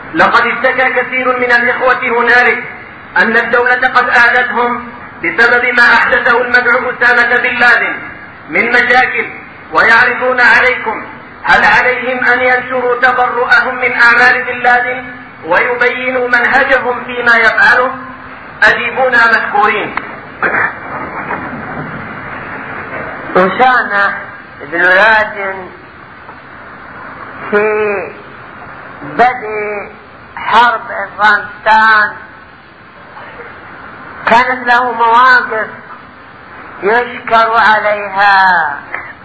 لقد اشتكى كثير من الإخوة هنالك أن الدولة قد أهلتهم بسبب ما أحدثه المدعو أسامة بن لادن من مشاكل، ويعرضون عليكم هل عليهم أن ينشروا تبرؤهم من أعمال بن لادن ويبينوا منهجهم فيما يفعله؟ أجيبونا مشكورين. أسامة بن لادن في بدء حرب أفغانستان كانت له مواقف يشكر عليها،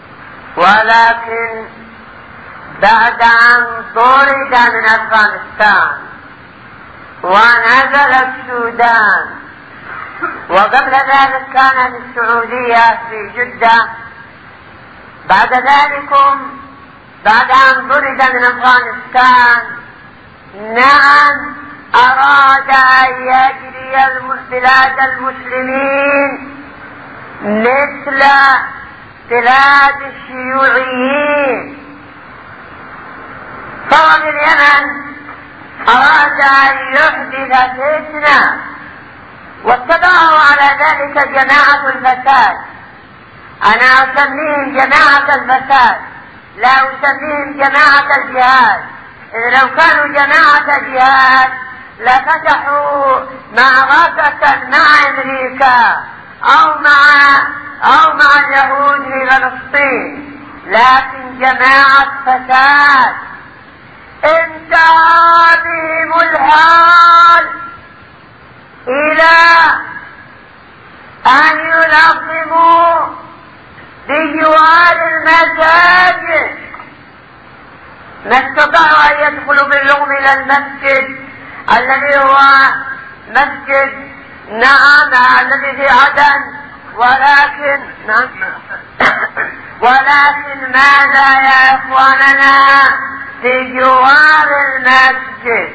ولكن بعد أن طرد من أفغانستان ونزل السودان، وقبل ذلك كان في السعودية في جدة، بعد ذلك بعد أن طرد من أفغانستان نعم أراد أن يجري بلاد المسلمين مثل بلاد الشيوعيين، فهو في اليمن أراد أن يحدث فتنة، واتبعه على ذلك جماعة الفساد. أنا أسميهم جماعة الفساد، لا أسميهم جماعة الجهاد، إذ لو كانوا جماعة الجهاد لفتحوا معركة مع أمريكا أو مع اليهود في فلسطين، لكن جماعة فساد انتهى بهم الحال إلى أن ينظموا بجوار المساجد، ما استطاعوا أن يدخلوا باللغم إلى المسجد الذي هو مسجد الذي في عدن، ولكن ماذا يا إخواننا في جوار المسجد؟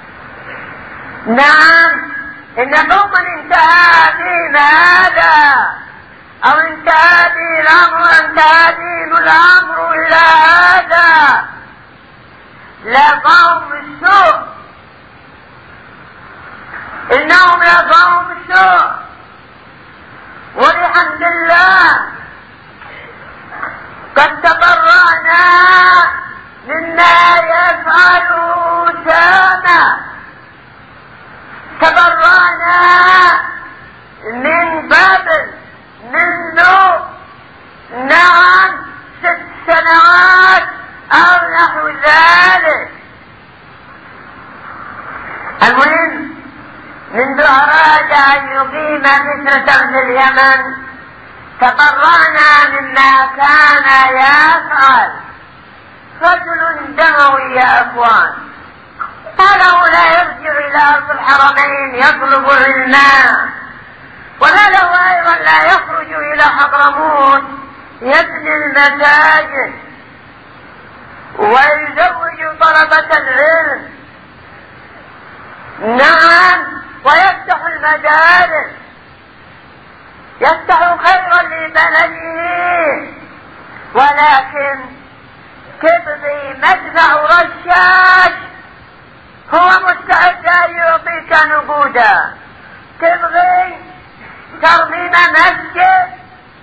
نعم إن قوما انتهى بهم هذا أو انتهى بهم الأمر إلى هذا لقوم السوء، إنهم لقوم السوء. والحمد لله قد تبرأنا مما يفعله أسامة، تبرأنا من قبل منذ 6 سنوات أو نحو ذلك. المهم منذ أراد أن يقيم فتنة في اليمن تبرأنا مما كان يفعل. رجل دموي يا أخوان، فله لا يرجع إلى أرض الحرمين يطلب علما، ولا له أيضا لا يخرج إلى حضرموت يبني المساجد ويزوج طلبة العلم، نعم، ويفتح المدارس، يفتح خيرا لبلده، ولكن تبغي مدفع رشاش هو مستعد أن يعطيك نقودا، تبغي ترميم مسجد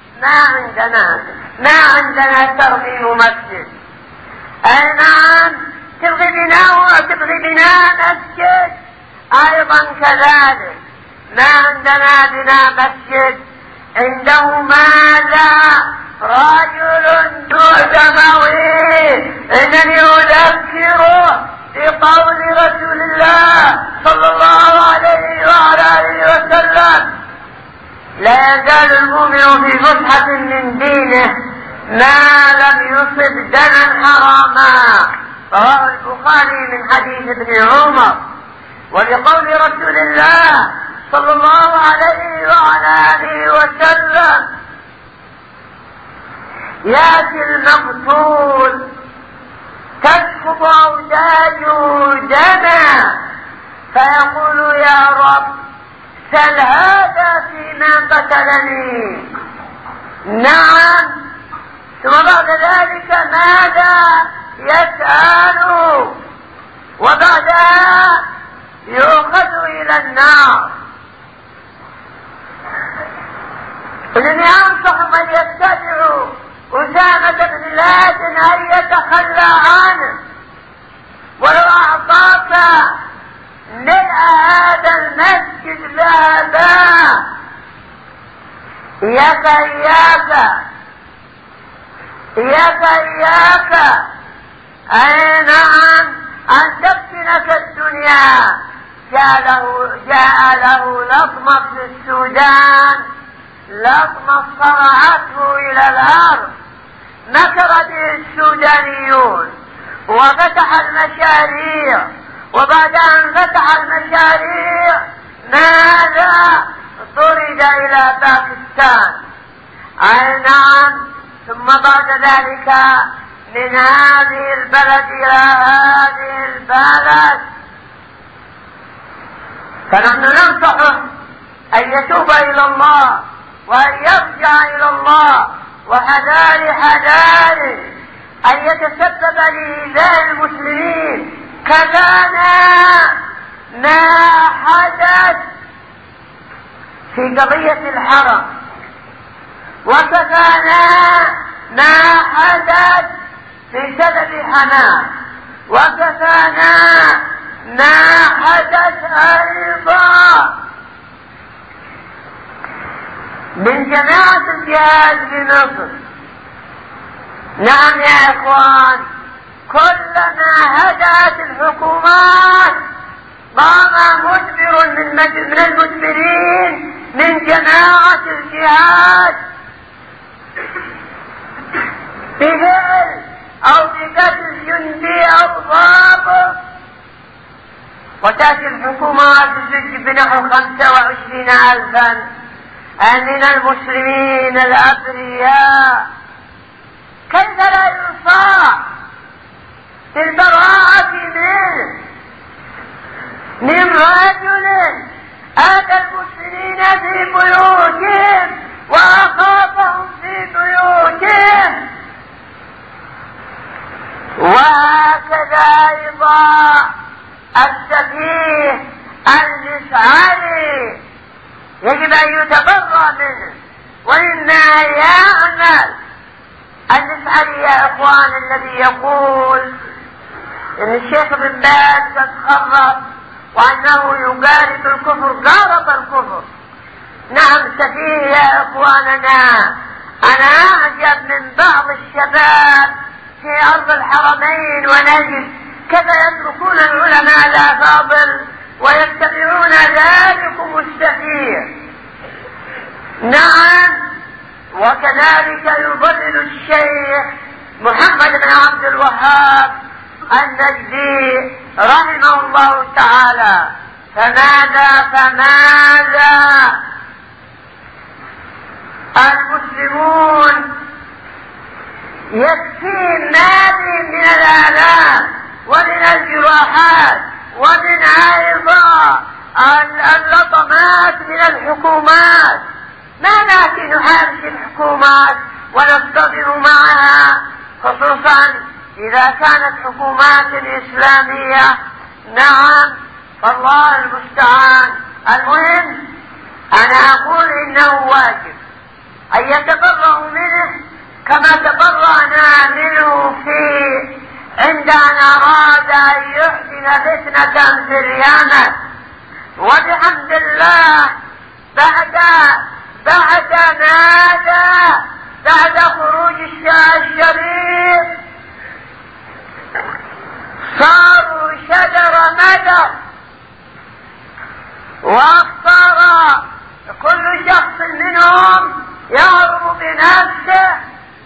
ما عندنا ترميم مسجد، أي نعم، تبغي بناء مسجد أيضا كذلك، ما عندنا بناء مسجد. عنده ماذا؟ رجل دموي، إنني أذكره بقول رسول الله صلى الله عليه وعلى آله وسلم: لا يزال المؤمن في فسحة من دينه ما لم يصب دما حراما، رواه البخاري من حديث ابن عمر. ولقول رسول الله صلى الله عليه وعلى آله وسلم: يأتي المقتول تسقط أوداجه دما فيقول: يا رب سل هذا فيما قتلني. نعم، ثم بعد ذلك ماذا يسأل؟ وبعدها يؤخذ إلى النار. إنني أنصح من يتبع أسامة بن لادن أن يتخلى عنه، ولو أعطاك ملء هذا المسجد ذهبا. إياك أي نعم أن تفتنك الدنيا. جاء له لطمة في السودان، لطمة صرعته إلى الأرض، مكر به السودانيون وفتح المشاريع، وبعد أن فتح المشاريع ماذا؟ طرد إلى باكستان. أي نعم. ثم بعد ذلك من هذه البلد إلى هذه البلد. فنحن ننصحه أن يتوب إلى الله وأن يرجع إلى الله، وحذار أن يتسبب لإيذاء المسلمين كذانا ما حدث في قضية الحرم، وكفانا ما حدث في سبب حماس، وكفانا ما حدث أيضا من جماعة الجهاد في مصر. نعم يا إخوان، كلما هدأت الحكومات قام مدبر من المدبرين من جماعة الجهاد بفعل أو بقتل جندي أو ضابط، وتأتي الحكومات تسجل بنحو 25,000 من المسلمين الأبرياء. كيف لا ينصاع بالبراءة من رجل آتى المسلمين في بيوتهم وأخافهم في بيوتهم؟ وهكذا أيضا السفيه المسعري يجب أن يتبرأ منه ومما يعمل. المسعري يا إخوان الذي يقول إن الشيخ بن باز قد خرج وأنه يقارب الكفر، قارب الكفر. نعم سفيه يا إخواننا. أنا أعجب من بعض الشباب في أرض الحرمين ونجد كيف يتركون العلماء الأفاضل ويتبعون ذلكم السفيه. نعم. وكذلك يضلل الشيخ محمد بن عبد الوهاب النجدي رحمه الله تعالى. فماذا المسلمون يكفي ما من الآلام ومن الجراحات ومن أيضا اللطمات من الحكومات. ما نأتي نحارب الحكومات ونصطدم معها، خصوصا إذا كانت حكومات إسلامية. نعم، فالله المستعان. المهم أنا أقول إنه واجب أن يتبرأوا منه كما تبرأنا منه عند أن أراد أن يحدث فتنة في اليمن. وبحمد الله بعد خروج الشريف صاروا شجر مدر، واختار كل شخص منهم يهرب بنفسه،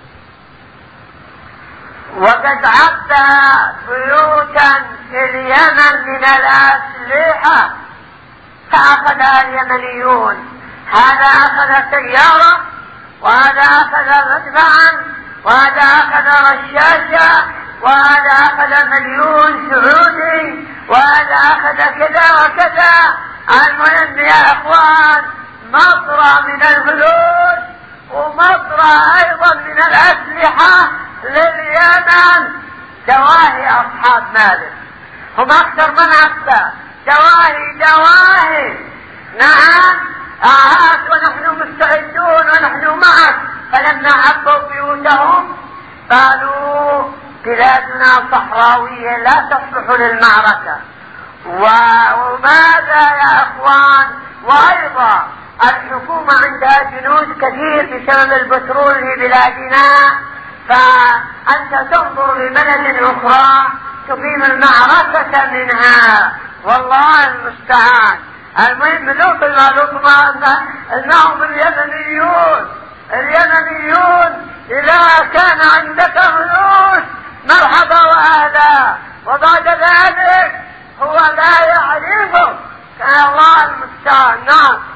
وقد عبى بيوتا في اليمن من الأسلحة فأخذها اليمنيون. هذا أخذ سيارة، وهذا أخذ مدفعا، وهذا أخذ رشاشة، وهذا أخذ مليون سعودي، وهذا أخذ كذا وكذا. المهم يا إخوان، مطرة من الفلوس ومطرة أيضا من الأسلحة لليمن دواهي أصحاب مالك. هم أكثر من عبا، دواهي نعم ونحن مستعدون ونحن معك. فلما عبوا بيوتهم قالوا بلادنا صحراوية لا تصلح للمعركة. وماذا يا اخوان؟ وايضا الحكومة عندها جنود كثير بسبب البترول في بلادنا، فأنت تنظر لبلد أخرى تقيم المعركة منها، والله المستعان. المهم نقطة المعلومة أنهم اليمنيون إذا كان عندك فلوس مرحبا وأهلا، وبعد ذلك هو لا يعرفه. كان الله المستعان. نعم.